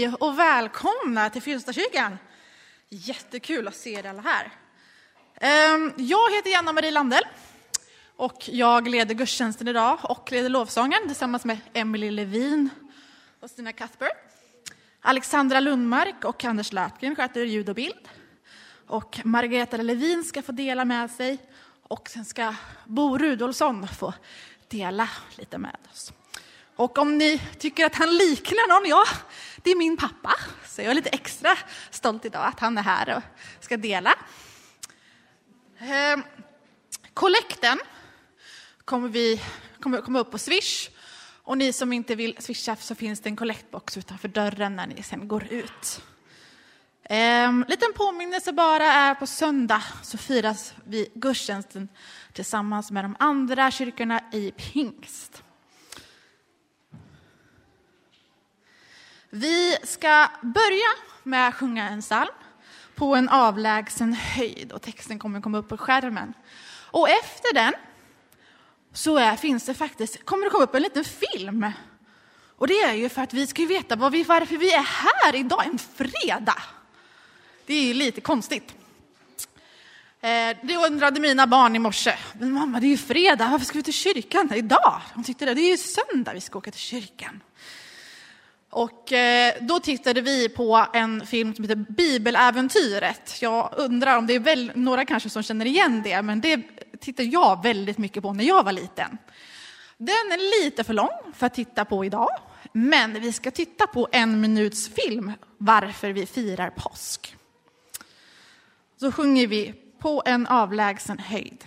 Hej och välkomna till Fyllstakyrkan. Jättekul att se er alla här. Jag heter Janna-Marie Landell och jag leder gudstjänsten idag och leder lovsången tillsammans med Emily Levin och Stina Cuthbert. Alexandra Lundmark och Anders Lötgren sköter ljud och bild. Och Margareta Levin ska få dela med sig och sen ska Bo Rudolfsson få dela lite med oss. Och om ni tycker att han liknar någon, ja, det är min pappa. Så jag är lite extra stolt idag att han är här och ska dela. Kollekten kommer upp på Swish. Och ni som inte vill swisha så finns det en kollektbox utanför dörren när ni sen går ut. Liten påminnelse bara är på söndag så firas vi gudstjänsten tillsammans med de andra kyrkorna i Pingst. Vi ska börja med att sjunga en psalm på en avlägsen höjd och texten kommer komma upp på skärmen. Och efter den så kommer det komma upp en liten film. Och det är ju för att vi ska veta varför vi är här idag, en fredag. Det är ju lite konstigt. Det undrade mina barn i morse. Men mamma, det är ju fredag, varför ska vi till kyrkan idag? De tyckte det är ju söndag vi ska åka till kyrkan. Och då tittade vi på en film som heter Bibeläventyret. Jag undrar om det är väl några kanske som känner igen det. Men det tittade jag väldigt mycket på när jag var liten. Den är lite för lång för att titta på idag. Men vi ska titta på 1 minuts film varför vi firar påsk. Så sjunger vi på en avlägsen höjd.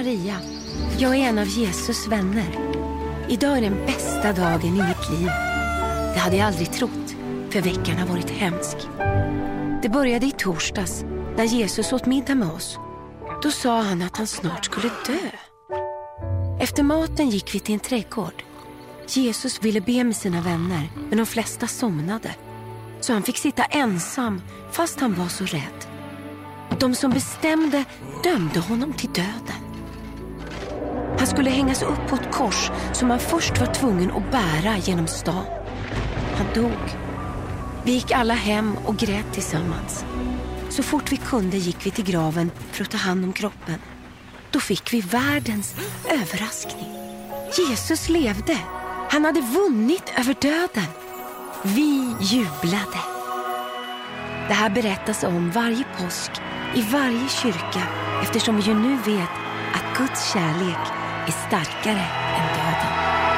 Maria. Jag är en av Jesus vänner. Idag är den bästa dagen i mitt liv. Det hade jag aldrig trott, för veckan har varit hemsk. Det började i torsdags när Jesus åt middag med oss. Då sa han att han snart skulle dö. Efter maten gick vi till en trädgård. Jesus ville be med sina vänner, men de flesta somnade. Så han fick sitta ensam fast han var så rädd. De som bestämde dömde honom till döden. Han skulle hängas upp på ett kors som han först var tvungen att bära genom stan. Han dog. Vi gick alla hem och grät tillsammans. Så fort vi kunde gick vi till graven för att ta hand om kroppen. Då fick vi världens överraskning. Jesus levde. Han hade vunnit över döden. Vi jublade. Det här berättas om varje påsk i varje kyrka, eftersom vi ju nu vet att Guds kärlek är starkare än döden.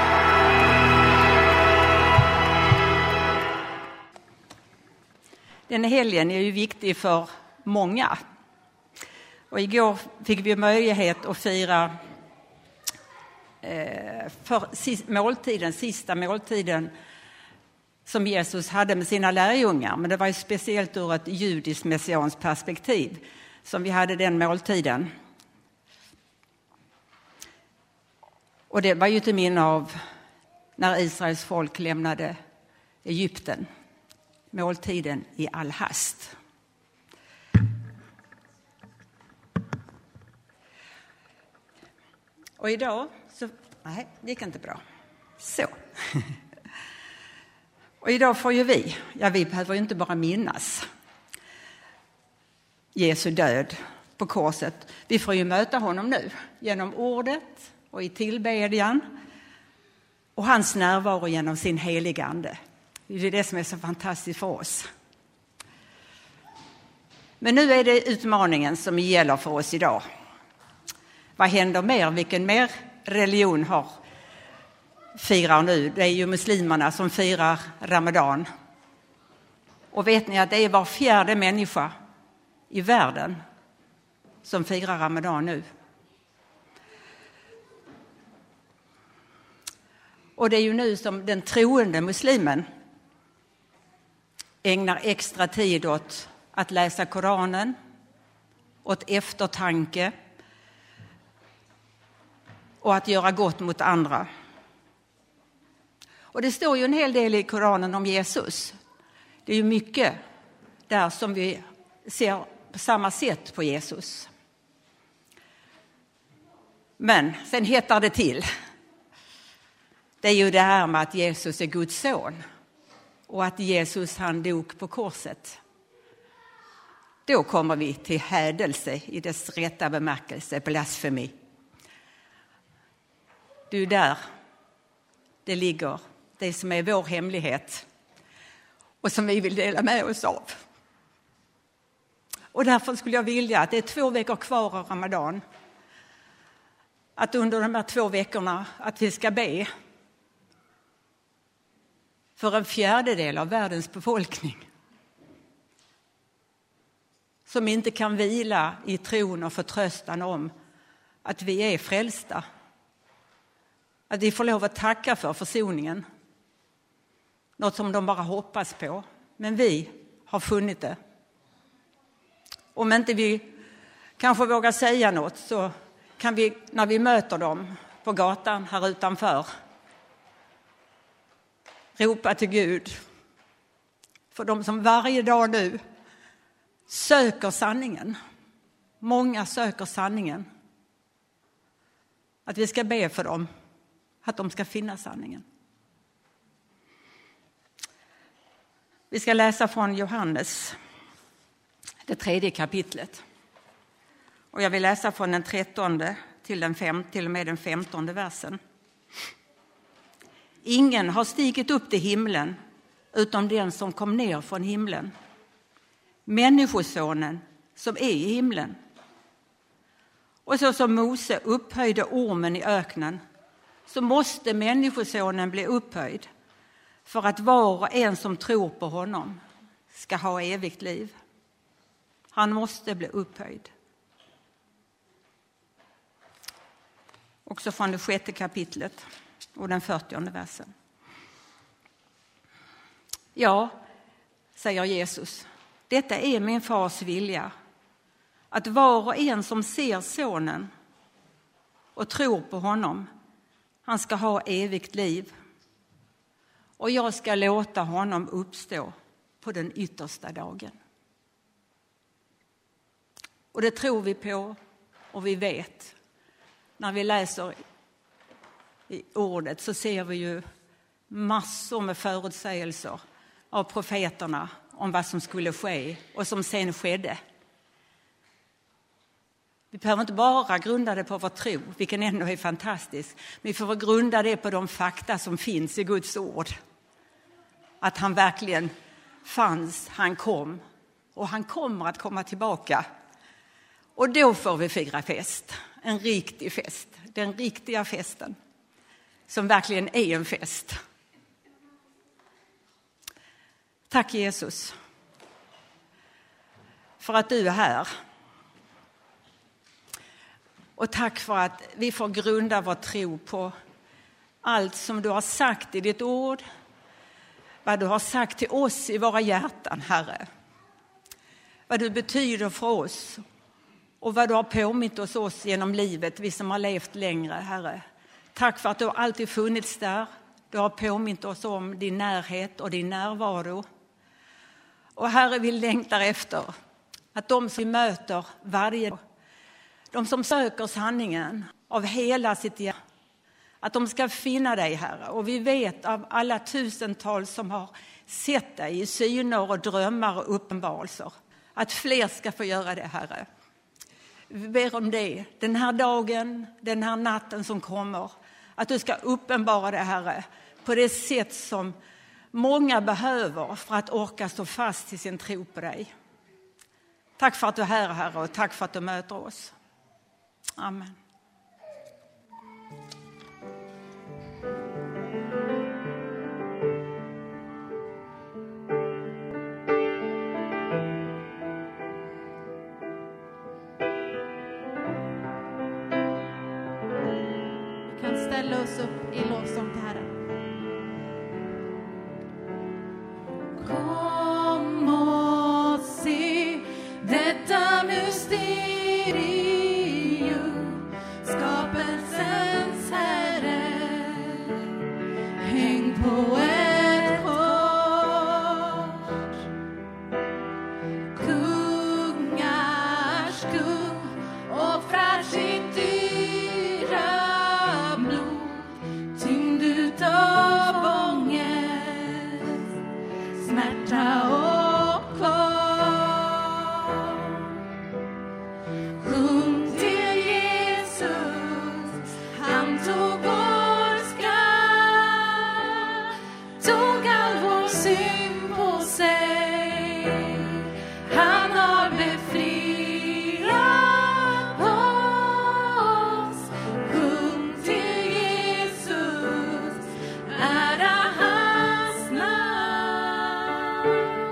Den helgen är ju viktig för många. Och igår fick vi möjlighet att fira sista måltiden som Jesus hade med sina lärjungar. Men det var ju speciellt ur ett judiskt messianskt perspektiv som vi hade den måltiden. Och det var ju till minne av när Israels folk lämnade Egypten. Måltiden i all hast. Och idag så... Nej, det gick inte bra. Så. Och idag får ju vi behöver ju inte bara minnas Jesu död på korset. Vi får ju möta honom nu genom ordet och i tillbedjan och hans närvaro genom sin heliga ande. Det är det som är så fantastiskt för oss. Men nu är det utmaningen som gäller för oss idag. Vad händer mer? Vilken mer religion firar nu? Det är ju muslimerna som firar Ramadan. Och vet ni att det är var fjärde människa i världen som firar Ramadan nu? Och det är ju nu som den troende muslimen ägnar extra tid åt att läsa Koranen, åt eftertanke och att göra gott mot andra. Och det står ju en hel del i Koranen om Jesus. Det är ju mycket där som vi ser på samma sätt på Jesus. Men sen hettar det till. Det är ju det här med att Jesus är Guds son. Och att Jesus han dog på korset. Då kommer vi till hädelse i dess rätta bemärkelse, blasfemi. Det är där det ligger, det som är vår hemlighet. Och som vi vill dela med oss av. Och därför skulle jag vilja att det är 2 veckor kvar av Ramadan. Att under de här 2 veckorna att vi ska be för en fjärdedel av världens befolkning som inte kan vila i tron och förtröstan om att vi är frälsta. Att vi får lov att tacka för försoningen. Något som de bara hoppas på. Men vi har funnit det. Om inte vi kanske vågar säga något så kan vi när vi möter dem på gatan här utanför ropa till Gud för de som varje dag nu söker sanningen. Många söker sanningen. Att vi ska be för dem, att de ska finna sanningen. Vi ska läsa från Johannes, det 3:e kapitlet. Och jag vill läsa från den 13:e till och med den 15:e versen. Ingen har stigit upp till himlen utom den som kom ner från himlen. Människosonen som är i himlen. Och så som Mose upphöjde ormen i öknen så måste människosonen bli upphöjd för att var och en som tror på honom ska ha evigt liv. Han måste bli upphöjd. Också från det 6:e kapitlet och den 40:e versen. Ja, säger Jesus, detta är min fars vilja. Att var och en som ser sonen och tror på honom, han ska ha evigt liv. Och jag ska låta honom uppstå på den yttersta dagen. Och det tror vi på och vi vet. När vi läser i ordet så ser vi ju massor med förutsägelser av profeterna om vad som skulle ske och som sen skedde. Vi behöver inte bara grunda det på vår tro, vilken ändå är fantastisk. Men vi får grunda det på de fakta som finns i Guds ord. Att han verkligen fanns, han kom och han kommer att komma tillbaka. Och då får vi fira fest, en riktig fest, den riktiga festen som verkligen är en fest. Tack Jesus för att du är här. Och tack för att vi får grunda vår tro på allt som du har sagt i ditt ord. Vad du har sagt till oss i våra hjärtan, Herre. Vad du betyder för oss. Och vad du har påmint oss genom livet, vi som har levt längre, Herre. Tack för att du har alltid funnits där. Du har påmint oss om din närhet och din närvaro. Och Herre, vi längtar efter att de som vi möter varje dag, de som söker sanningen av hela sitt hjärta, att de ska finna dig, Herre. Och vi vet av alla tusentals som har sett dig i syner och drömmar och uppenbarelser, att fler ska få göra det, Herre. Vi ber om det, den här dagen, den här natten som kommer, att du ska uppenbara det, Herre, på det sätt som många behöver för att orka stå fast i sin tro på dig. Tack för att du är här, Herre, och tack för att du möter oss. Amen. Vi kan ställa oss upp i lovsång till Herren. Kom och se detta mysterium, skapelsens Herre, häng på ett kors. Kungars kung offrar sitt dyra blod, tyngd utav ångest, smärta och kval. Sjung till Jesus, han tog vår skam, tog all vår synd på sig, han har befriat oss. Sjung till Jesus, ära hans namn.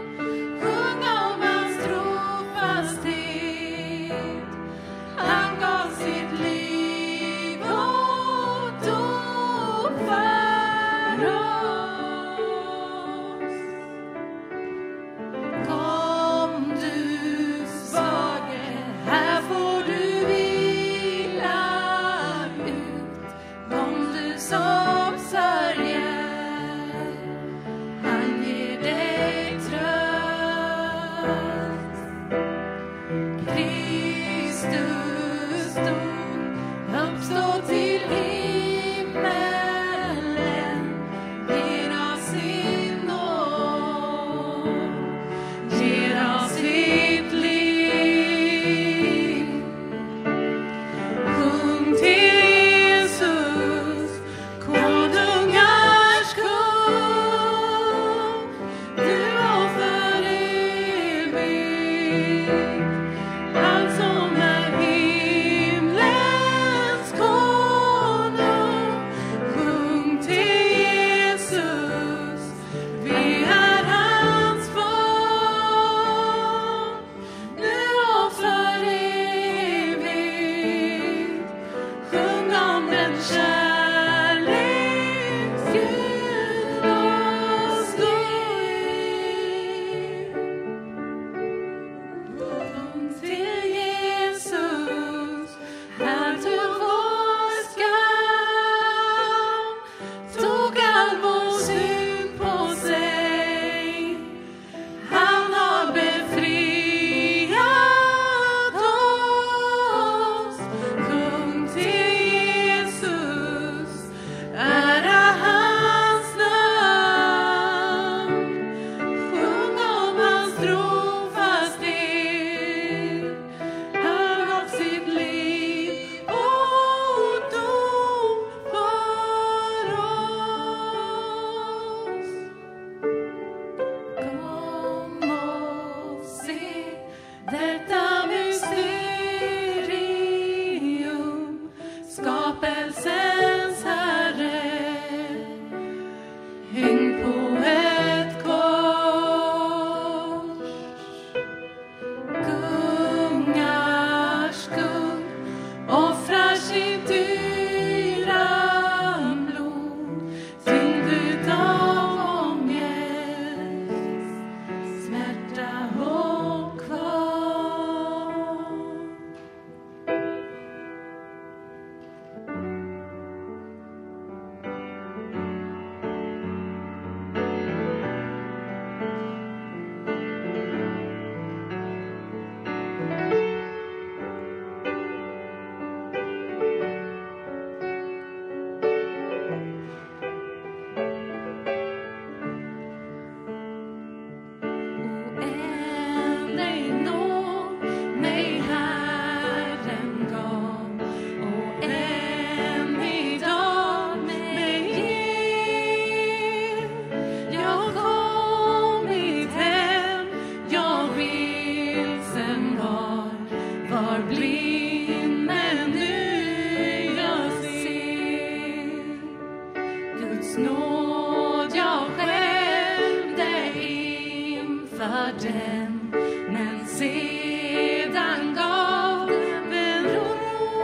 för den, men sedan gav den ro.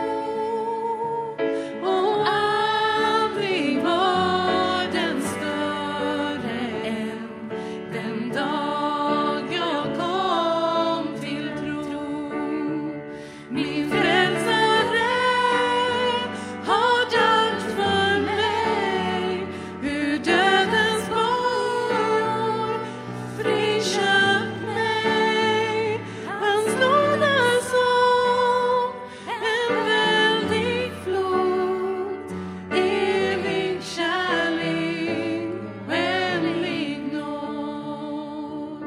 Och aldrig var den större än den dag jag kom till tro. Min frälsare har dött för mig, ur dödens bojor friköpt mig. Hans nåd är som en väldig flod, evig kärlek, oändlig nåd.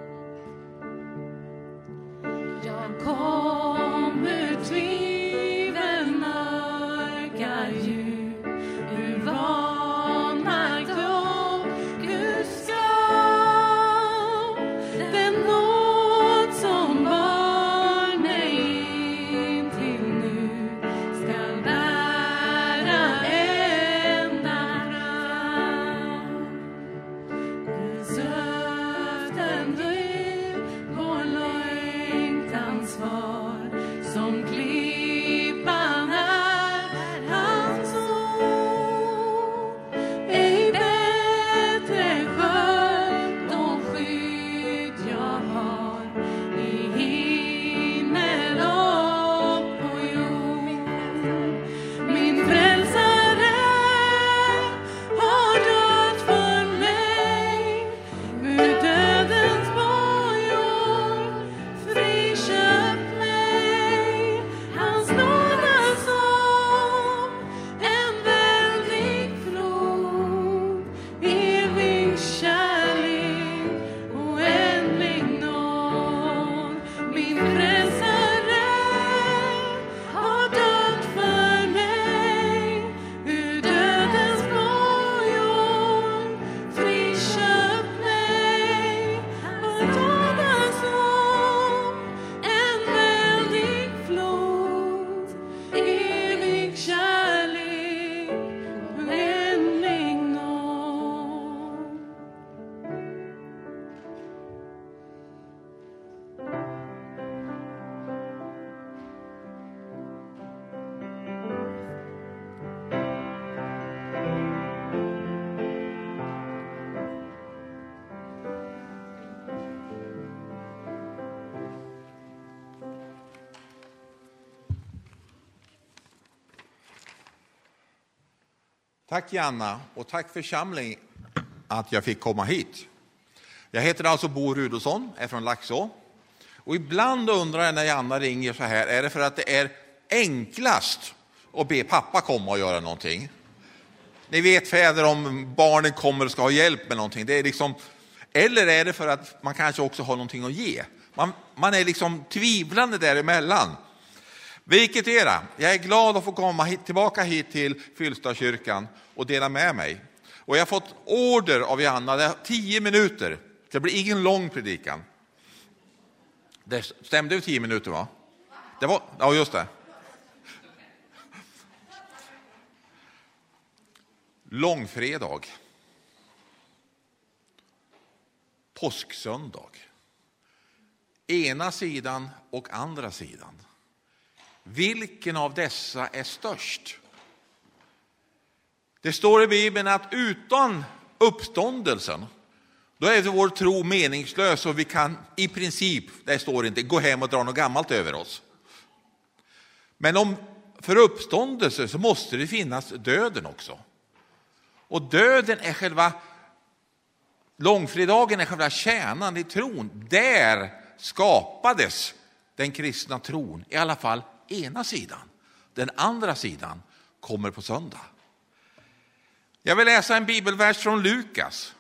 Jag kom ur tvivel mörka djup, ur vanmakt och Guds skam. Den nåd som bar mig in till nu skall bära ända fram. Guds löften blev vår längtans svar, som klippan är hans ord. Ej bättre sköld och skydd jag har i himmel och på jord. Min frälsare har dött för mig, ur dödens bojor friköpt mig. Hans nåd är som en väldig flod, evig kärlek, oändlig nåd. Min frälsare har dött för mig, ur dödens bojor friköpt mig. Hans nåd är som en väldig flod, evig kärlek, oändlig nåd. Tack Janna och tack församling att jag fick komma hit. Jag heter alltså Bo Rudolfsson, är från Laxå. Och ibland undrar jag när Janna ringer så här, är det för att det är enklast att be pappa komma och göra någonting? Ni vet fäder, om barnen kommer och ska ha hjälp med någonting. Det är liksom, eller är det för att man kanske också har någonting att ge? Man är liksom tvivlande däremellan. Vilket är det? Jag är glad att få komma tillbaka hit till Fyllstadskyrkan och dela med mig. Och jag har fått order av Janna, det är 10 minuter. Det blir ingen lång predikan. Det stämde ju 10 minuter va? Det var, ja just det. Långfredag. Påsksöndag. Ena sidan och andra sidan. Vilken av dessa är störst? Det står i Bibeln att utan uppståndelsen, då är vår tro meningslös och vi kan i princip, det står inte, gå hem och dra något gammalt över oss. Men om för uppståndelse så måste det finnas döden också. Och döden är själva, långfredagen är själva kärnan i tron. Där skapades den kristna tron, i alla fall ena sidan. Den andra sidan kommer på söndag. Jag vill läsa en bibelvers från Lukas.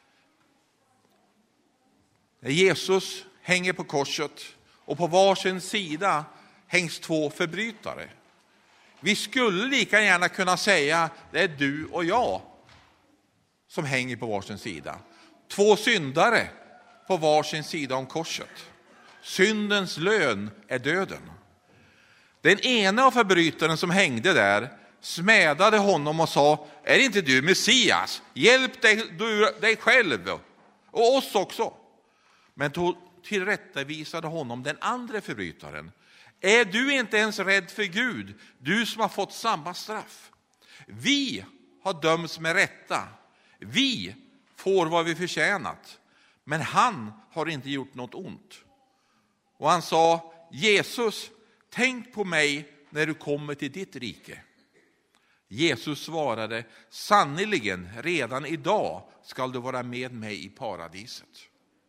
Jesus hänger på korset och på varsin sida hängs 2 förbrytare. Vi skulle lika gärna kunna säga det är du och jag som hänger på varsin sida. 2 syndare på varsin sida om korset. Syndens lön är döden. Den ena av förbrytaren som hängde där smädade honom och sa: är inte du Messias? Hjälp dig själv och oss också. men tillrättavisade honom, den andra förbrytaren. Är du inte ens rädd för Gud, du som har fått samma straff? Vi har dömts med rätta. Vi får vad vi förtjänat. Men han har inte gjort något ont. Och han sa, Jesus, tänk på mig när du kommer till ditt rike. Jesus svarade, sannerligen, redan idag skall du vara med mig i paradiset.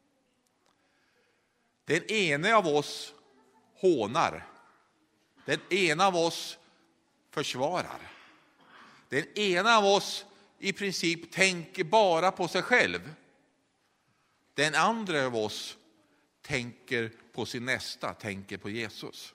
Den ene av oss hånar. Den ena av oss försvarar. Den ena av oss i princip tänker bara på sig själv. Den andra av oss tänker på sin nästa, tänker på Jesus.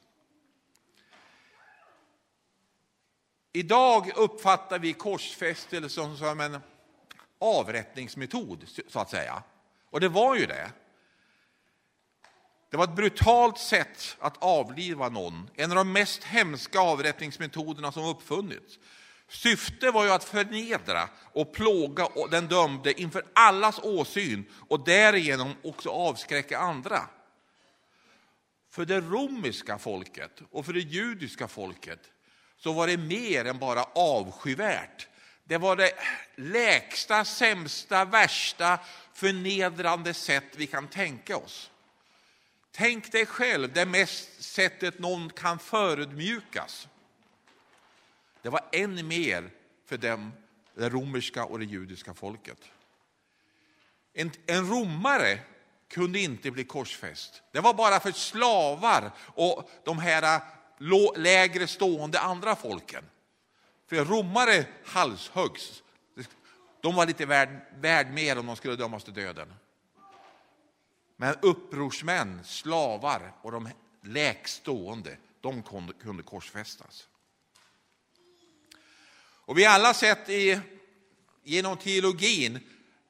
Idag uppfattar vi korsfästelse som en avrättningsmetod, så att säga. Och det var ju det. Det var ett brutalt sätt att avliva någon. En av de mest hemska avrättningsmetoderna som uppfunnits. Syftet var ju att förnedra och plåga den dömde inför allas åsyn och därigenom också avskräcka andra. För det romerska folket och för det judiska folket så var det mer än bara avskyvärt. Det var det lägsta, sämsta, värsta, förnedrande sätt vi kan tänka oss. Tänk dig själv det mest sättet någon kan förödmjukas. Det var än mer för dem, det romerska och det judiska folket. En romare kunde inte bli korsfäst. Det var bara för slavar och de här lägre stående andra folken. För romare halshögs. De var lite värd mer om de skulle dömas till döden. Men upprorsmän, slavar och de lägstående, de kunde korsfästas. Och vi har alla sett genom teologin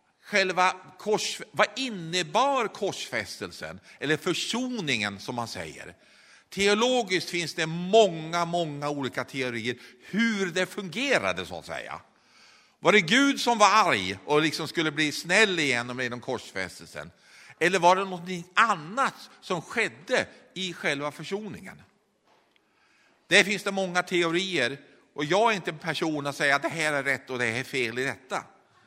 vad innebar korsfästelsen eller försoningen som man säger. Teologiskt finns det många olika teorier hur det fungerade, så att säga. Var det Gud som var arg och liksom skulle bli snäll igen genom korsfästelsen? Eller var det något annat som skedde i själva försoningen? Det finns det många teorier, och jag är inte en person att säga att det här är rätt och det här är fel i detta.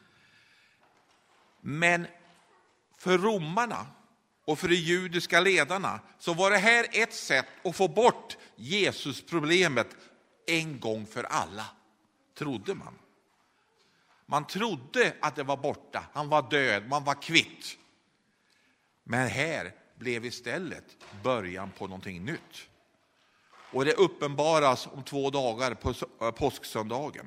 Men för romarna och för de judiska ledarna så var det här ett sätt att få bort Jesus-problemet en gång för alla, trodde man. Man trodde att det var borta, han var död, man var kvitt. Men här blev istället början på någonting nytt. Och det uppenbaras om 2 dagar på påsksöndagen.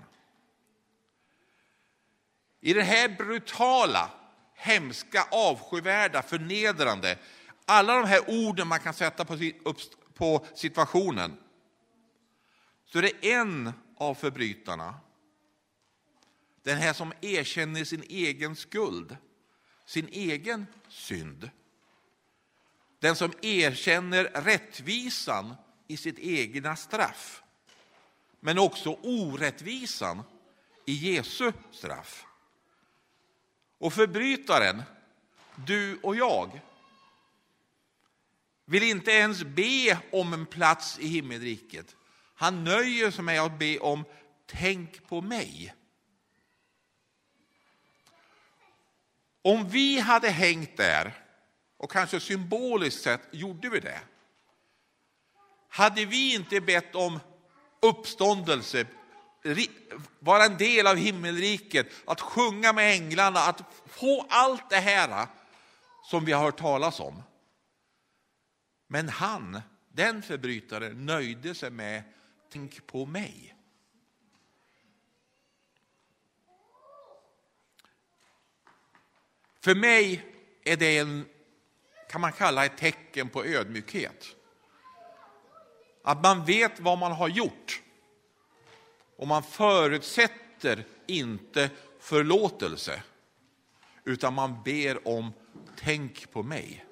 I det här brutala, hemska, avskyvärda, förnedrande, alla de här orden man kan sätta på situationen, så är det en av förbrytarna, den här som erkänner sin egen skuld, sin egen synd. Den som erkänner rättvisan i sitt egna straff, men också orättvisan i Jesu straff. Och förbrytaren, du och jag, vill inte ens be om en plats i himmelriket. Han nöjer sig med att be om tänk på mig. Om vi hade hängt där, och kanske symboliskt sett gjorde vi det, hade vi inte bett om uppståndelse, vara en del av himmelriket, att sjunga med änglarna, att få allt det här som vi har hört talas om. Men den förbrytaren, nöjde sig med tänk på mig. För mig är det kan man kalla ett tecken på ödmjukhet. Att man vet vad man har gjort. Och man förutsätter inte förlåtelse, utan man ber om tänk på mig.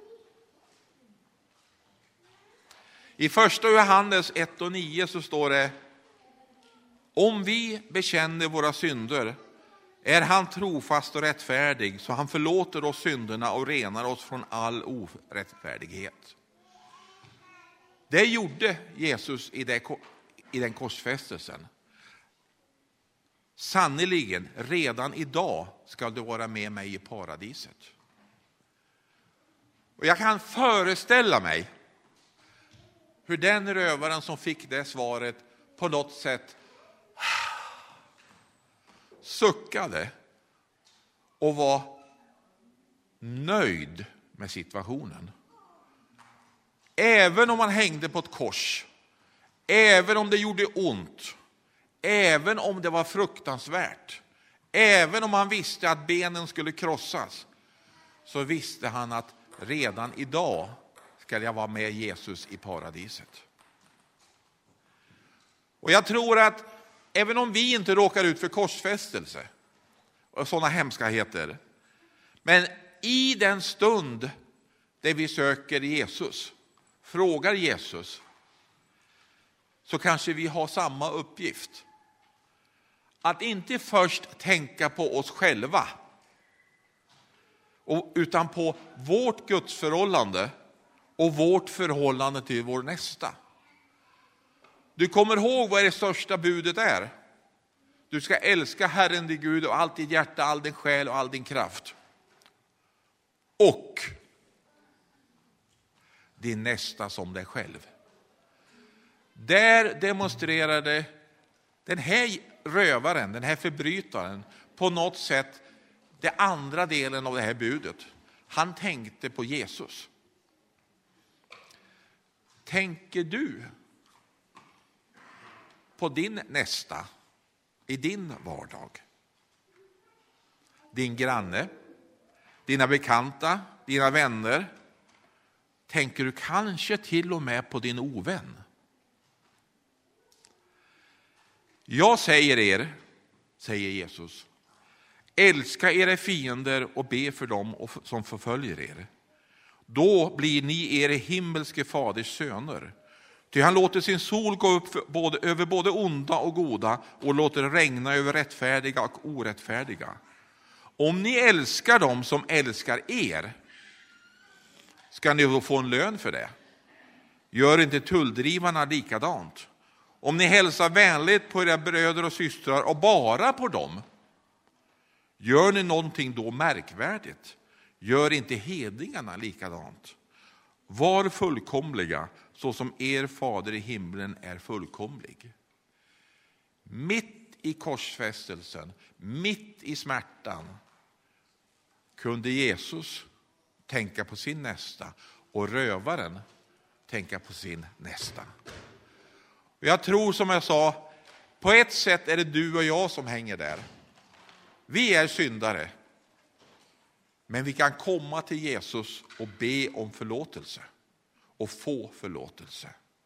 I 1 Johannes 1:9 så står det: om vi bekänner våra synder är han trofast och rättfärdig så han förlåter oss synderna och renar oss från all orättfärdighet. Det gjorde Jesus i den korsfästelsen. Sannoliken, redan idag ska du vara med mig i paradiset. Och jag kan föreställa mig hur den rövaren som fick det svaret på något sätt suckade och var nöjd med situationen. Även om han hängde på ett kors, även om det gjorde ont, även om det var fruktansvärt, även om han visste att benen skulle krossas, så visste han att redan idag ska jag vara med Jesus i paradiset. Och jag tror att även om vi inte råkar ut för korsfästelse och sådana hemskheter, men i den stund där vi söker Jesus, frågar Jesus, så kanske vi har samma uppgift. Att inte först tänka på oss själva, utan på vårt gudsförhållande och vårt förhållande till vår nästa. Du kommer ihåg vad det största budet är. Du ska älska Herren din Gud och allt ditt hjärta, all din själ och all din kraft. Och din nästa som dig själv. Där demonstrerade den här rövaren, den här förbrytaren, på något sätt den andra delen av det här budet. Han tänkte på Jesus. Tänker du på din nästa i din vardag? Din granne, dina bekanta, dina vänner. Tänker du kanske till och med på din ovän? Jag säger er, säger Jesus, älska era fiender och be för dem som förföljer er. Då blir ni er himmelske faders söner. Ty han låter sin sol gå upp över både onda och goda och låter regna över rättfärdiga och orättfärdiga. Om ni älskar dem som älskar er, ska ni då få en lön för det. Gör inte tulldrivarna likadant? Om ni hälsar vänligt på era bröder och systrar och bara på dem, gör ni någonting då märkvärdigt? Gör inte hedningarna likadant? Var fullkomliga så som er fader i himlen är fullkomlig. Mitt i korsfästelsen, mitt i smärtan, kunde Jesus tänka på sin nästa och rövaren tänka på sin nästa. Jag tror, som jag sa, på ett sätt är det du och jag som hänger där. Vi är syndare. Men vi kan komma till Jesus och be om förlåtelse. Och få förlåtelse.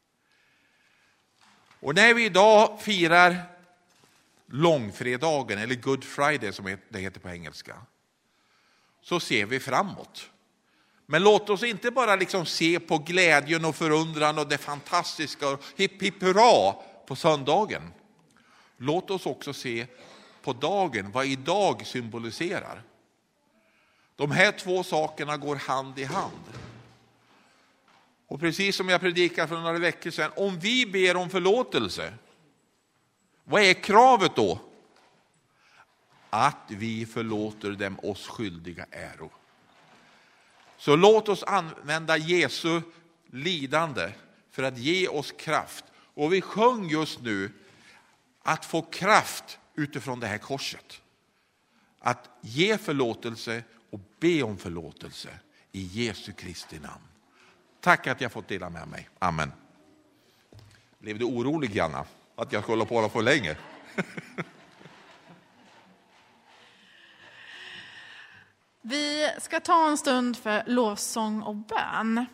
Och när vi idag firar långfredagen, eller Good Friday som det heter på engelska, så ser vi framåt. Men låt oss inte bara liksom se på glädjen och förundran och det fantastiska och hipp hipp hurra på söndagen. Låt oss också se på dagen, vad idag symboliserar. De här två sakerna går hand i hand. Och precis som jag predikade för några veckor sedan, om vi ber om förlåtelse, vad är kravet då? Att vi förlåter dem oss skyldiga äro. Så låt oss använda Jesu lidande för att ge oss kraft. Och vi sjöng just nu att få kraft utifrån det här korset. Att ge förlåtelse och be om förlåtelse i Jesu Kristi namn. Tack att jag fått dela med mig. Amen. Blev du orolig, Janna, att jag skulle hålla på för länge? Vi ska ta en stund för lovsång och bön.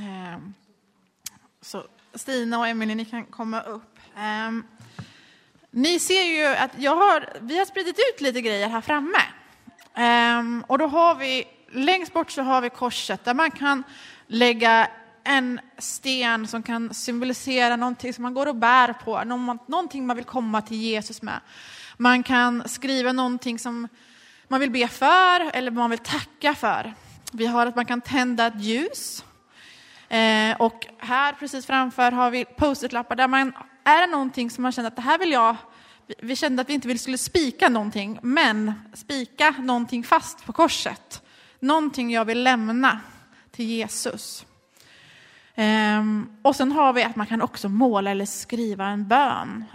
Så Stina och Emelie, ni kan komma upp. Ni ser ju att vi har spridit ut lite grejer här framme. Och då har vi, längst bort så har vi korset där man kan lägga en sten som kan symbolisera någonting som man går och bär på. Någonting man vill komma till Jesus med. Man kan skriva någonting som man vill be för eller man vill tacka för. Vi har att man kan tända ett ljus. Och här precis framför har vi post-it-lappar där man, är det någonting som man känner att det här vill jag, vi kände att vi inte skulle spika någonting, men spika någonting fast på korset. Någonting jag vill lämna till Jesus. Och sen har vi att man kan också måla eller skriva en bön.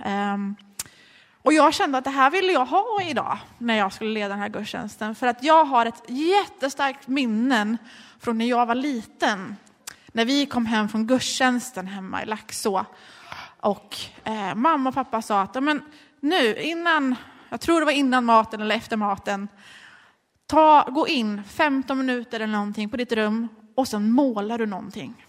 Och jag kände att det här ville jag ha idag när jag skulle leda den här gudstjänsten. För att jag har ett jättestarkt minnen från när jag var liten. När vi kom hem från gudstjänsten hemma i Laxå. Och mamma och pappa sa att men nu innan, jag tror det var innan maten eller efter maten. Gå in 15 minuter eller någonting på ditt rum och sen målar du någonting.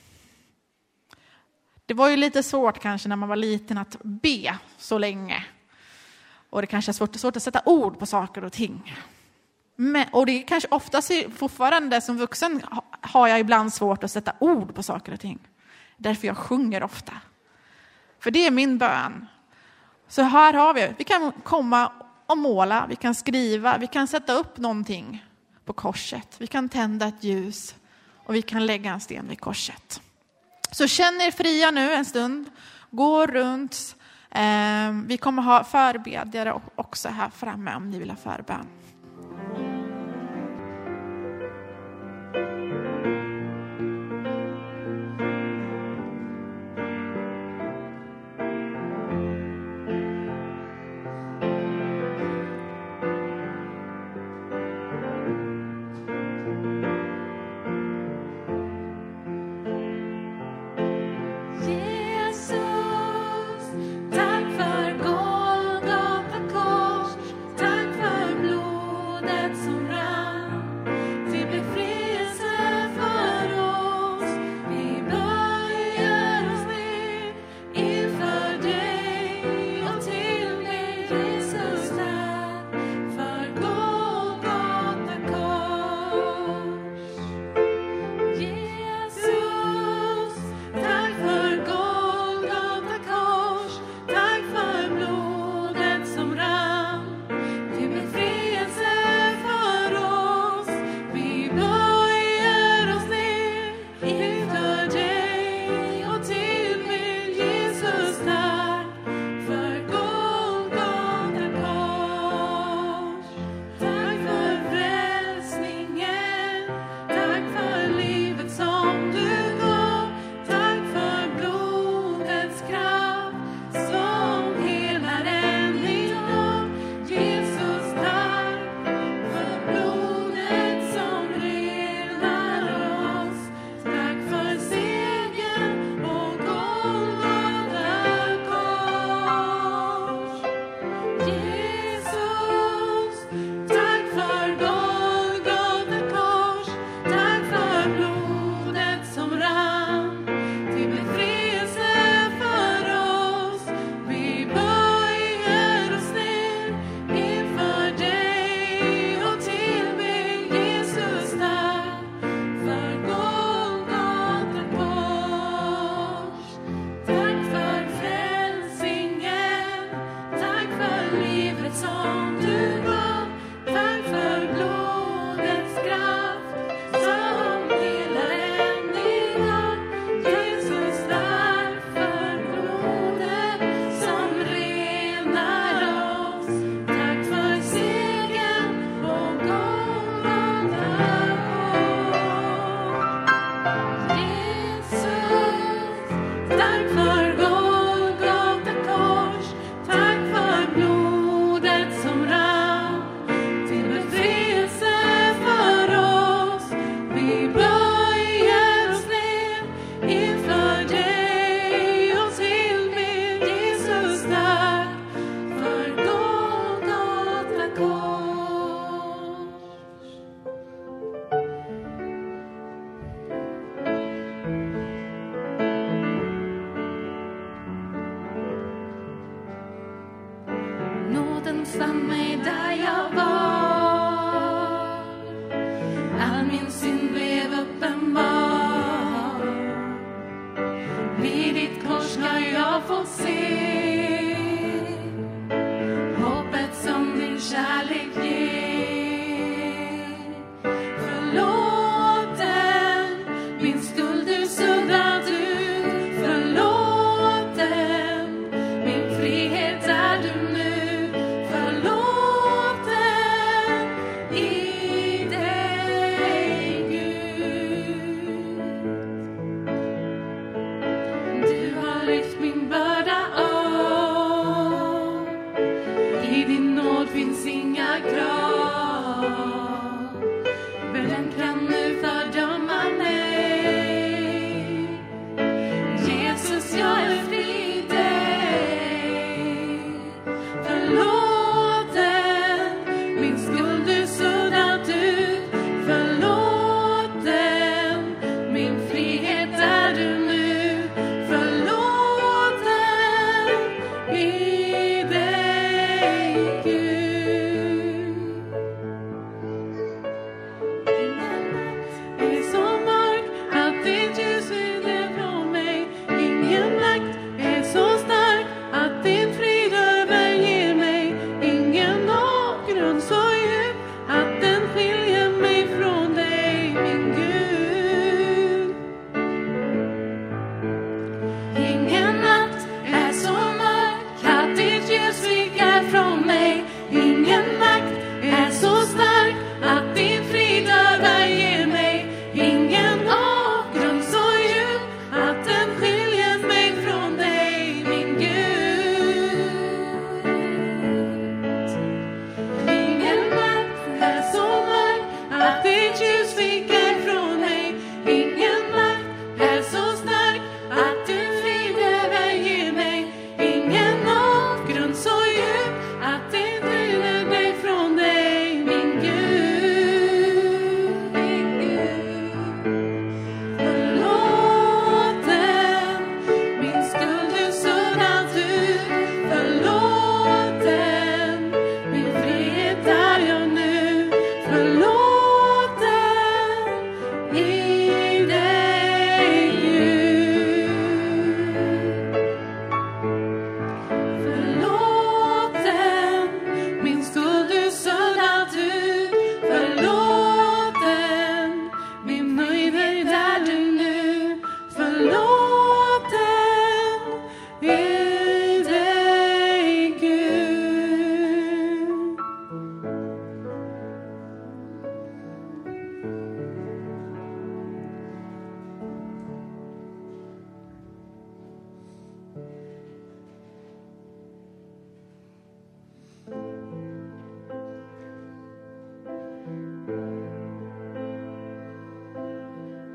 Det var ju lite svårt kanske när man var liten att be så länge. Och det kanske är svårt att sätta ord på saker och ting. Och det är kanske oftast fortfarande som vuxen har jag ibland svårt att sätta ord på saker och ting. Därför jag sjunger ofta. För det är min bön. Så här har vi kan komma och måla, vi kan skriva, vi kan sätta upp någonting på korset. Vi kan tända ett ljus och vi kan lägga en sten vid korset. Så känn er fria nu en stund, gå runt. Vi kommer ha förbedjare också här framme om ni vill ha förbön. Tack för Golgata kors, tack för blod.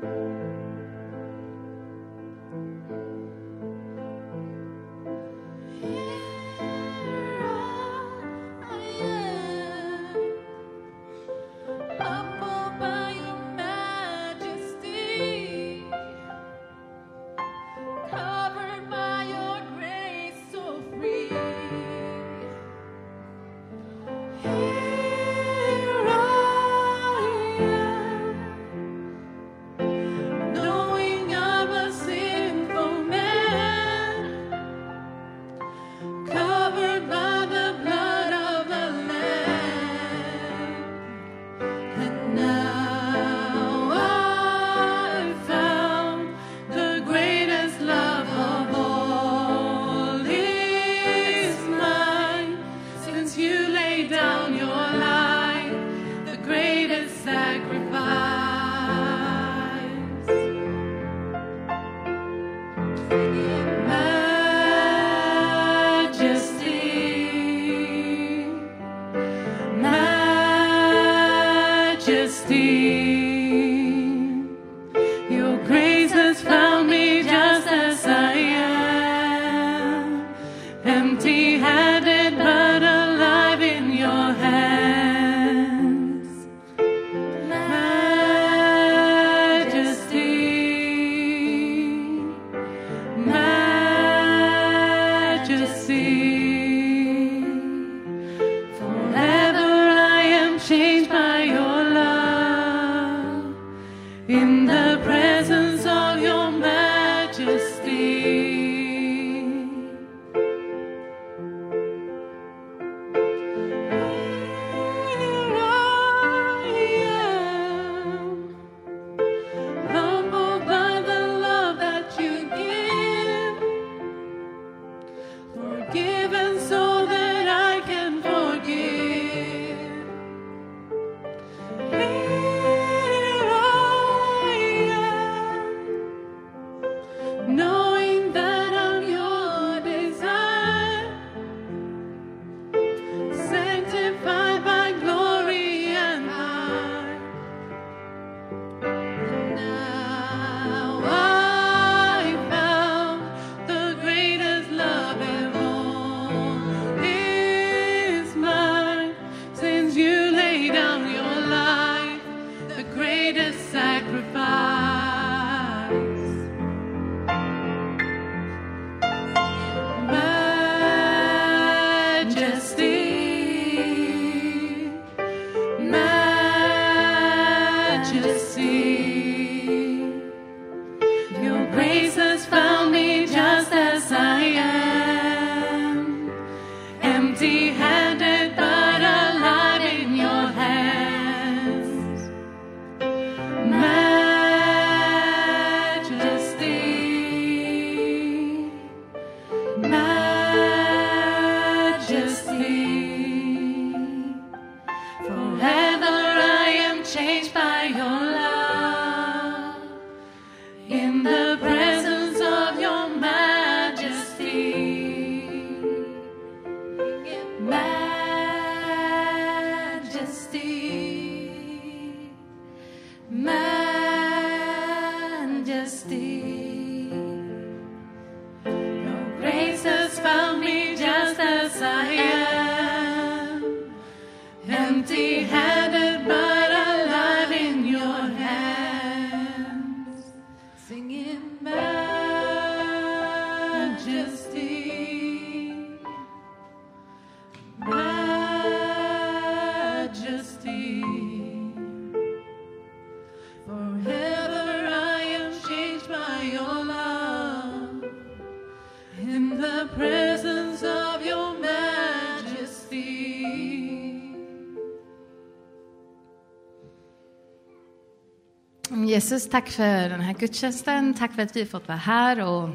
Jesus, tack för den här gudstjänsten. Tack för att vi fått vara här och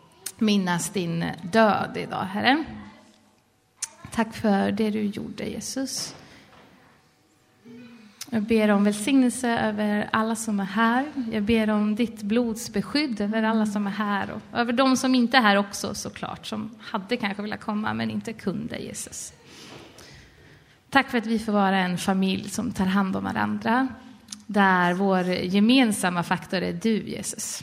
minnas din död idag, Herre. Tack för det du gjorde, Jesus. Jag ber om välsignelse över alla som är här. Jag ber om ditt blodsbeskydd över alla som är här. Och över de som inte är här också, såklart. Som hade kanske velat komma men inte kunde, Jesus. Tack för att vi får vara en familj som tar hand om varandra. där vår gemensamma faktor är du, Jesus.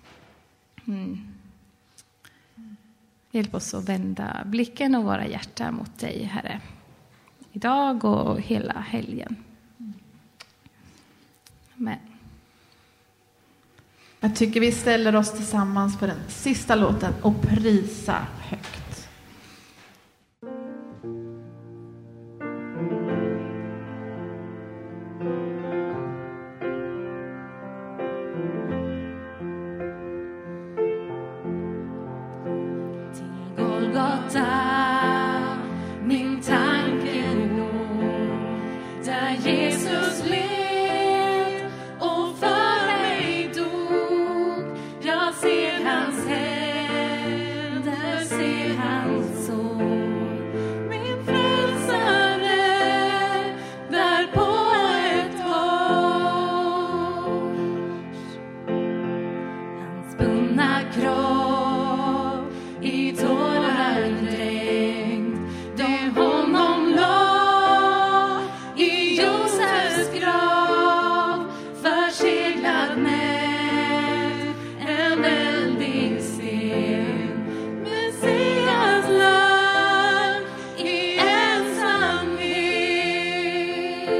Hjälp oss att vända blicken och våra hjärtan mot dig, Herre. Idag och hela helgen. Amen. Jag tycker vi ställer oss tillsammans på den sista låten och prisa högt. Till Golgata min tanke går, där Jesus led och för mig dog. Jag ser hans händer, ser hans sår. Min frälsare där på ett kors. Hans bundna kropp i tårar dränkt, det honom la i Josefs grav, förseglad med en väldig sten. Messias lag i ensamhet.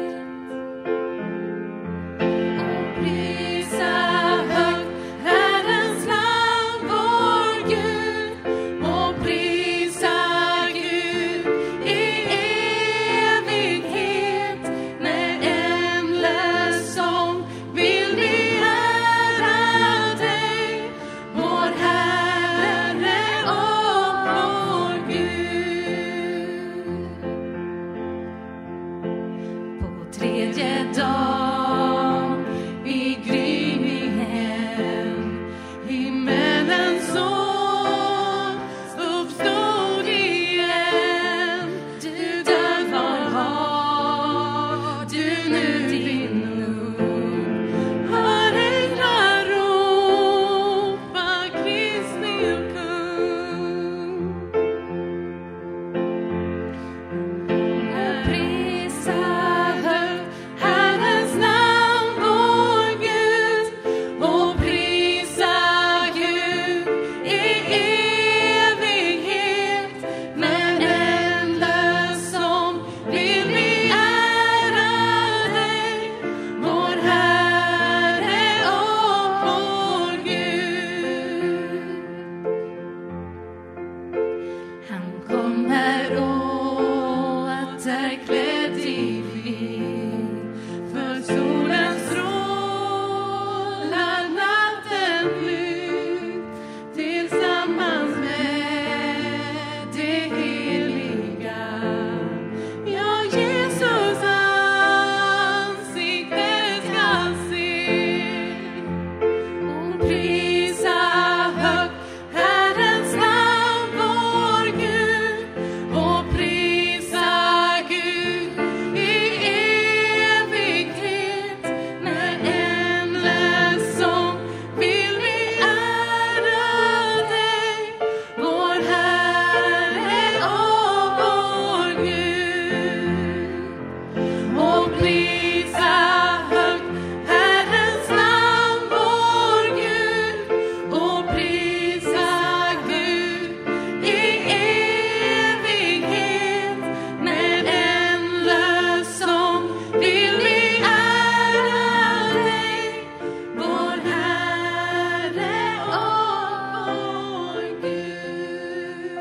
Och prisa högt Herrens namn, vår Gud, och prisa Gud i evighet. Med ändlös sång vill vi ära dig, vår Herre och vår Gud. På tredje dagen i gryningen, himmelens son uppstod igen. Du död, var har du nu din lugn? Hör änglar ropa, Kristi kung. Och prisa högt Herrens namn, vår Gud, och prisa Gud i evighet. Med ändlös sång vill vi ära dig, vår Herre och vår Gud. Han kommer åter klädd i frid, för solen strålar natten ut, tillsammans med det heliga. Ja, Jesus ansikte skall se. Och prisa högt Herrens namn, vår Gud, och prisa Gud i evighet. Med ändlös sång vill vi ära dig, vår Herre och vår Gud. Och prisa högt Herrens namn, vår Gud, och prisa Gud i evighet. Med ändlös sång vill vi ära dig, vår Herre och vår Gud.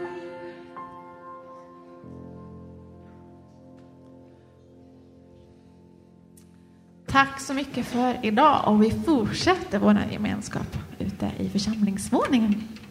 Tack så mycket för idag, och vi fortsätter vår gemenskap ute i församlingsvåningen.